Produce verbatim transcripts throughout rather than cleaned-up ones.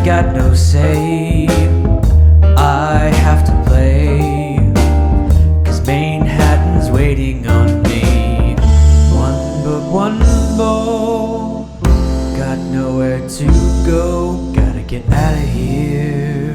got no say, I have to play, 'cause Manhattan's waiting on me. One but one more, got nowhere to go, gotta get out of here.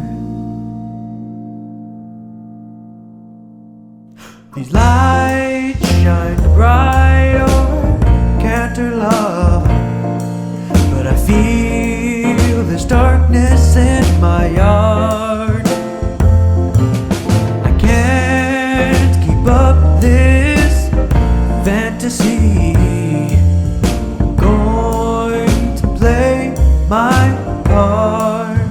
These lights shine bright over Canterlot, but I feel this darkness in my yard. I can't keep up this fantasy. I'm going to play my part.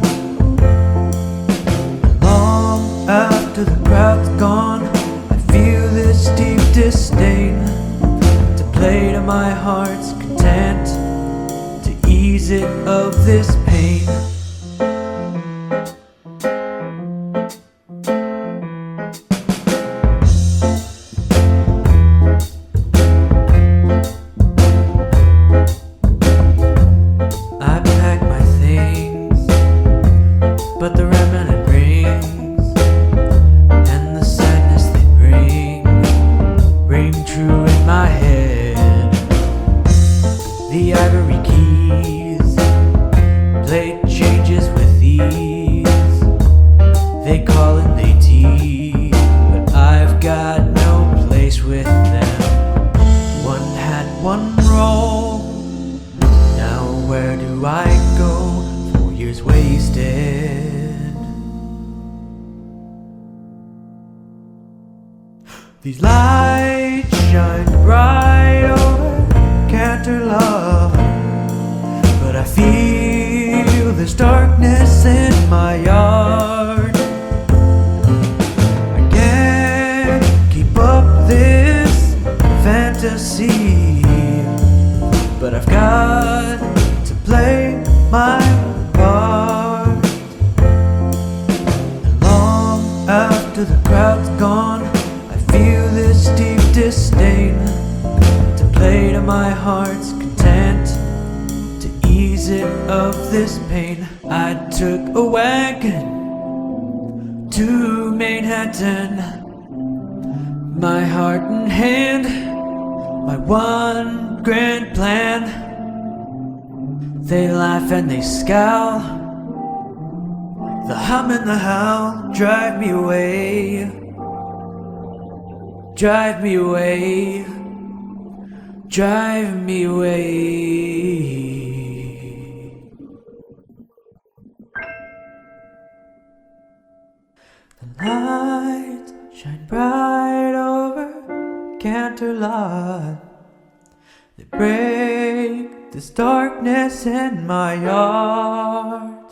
Long after the crowd's gone, I feel this deep disdain, to play to my heart's content, to ease it of this pain. I pack my things, but the remnant rings, and the sadness they bring, ring true in my head. The ivory keys play changes with ease, they call and they tease, but I've got no place with them. One had one role, now where do I go? Four years wasted. These lights shine bright over Canterlot, but I feel this darkness in my yard. I can't keep up this fantasy, but I've got to play my part. And long after the crowd's gone, I feel this deep disdain, to play to my heart's content, to ease it of this pain. I took a wagon to Manhattan, my heart in hand, my one grand plan. They laugh and they scowl, the hum and the howl drive me away, drive me away, drive me away. The lights shine bright over Canterlot, they break this darkness in my yard.